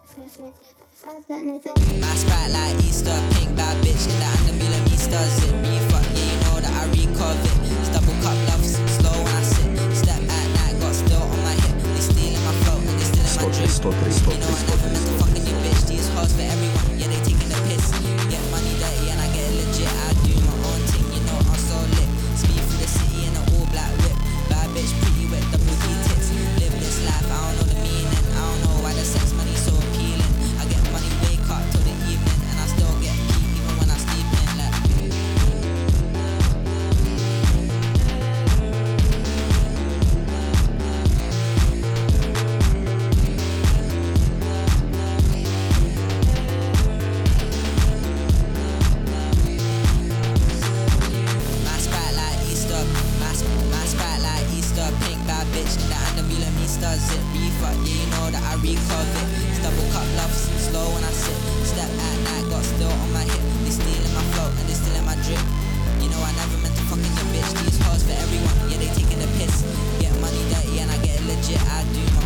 My sprite like Easter, pink bad bitch in the undermula Easter zip. Refuck, yeah, you know that I recover it. It's double cup love, slow when I sit. Step at night, got still on my hip. They stealing my flow and they stealing my drip. You know I never meant to fucking your bitch. These hoes for everyone, yeah, they taking the piss. Get money dirty and I get it legit. I do my own thing, you know I'm so lit. Speed through the city in an all black whip. Bad bitch, pretty with double D tits. Live this life, I don't know the meaning. I don't know why the sex money so appealing. I get money, wake up till the evening, and I still get peak even when I sleep in. Like my sprite like Easter, my sprite like Easter, pink bad bitch in the undermula Easter zip. Refuck, yeah, you know that I recover it. It's double cup love, slow when I sit. Step at night, got still on my hip. They stealing my flow and they stealing my drip. You know I never meant to fucking your bitch. These hoes for everyone, yeah, they taking the piss. Get money dirty and I get it legit. I do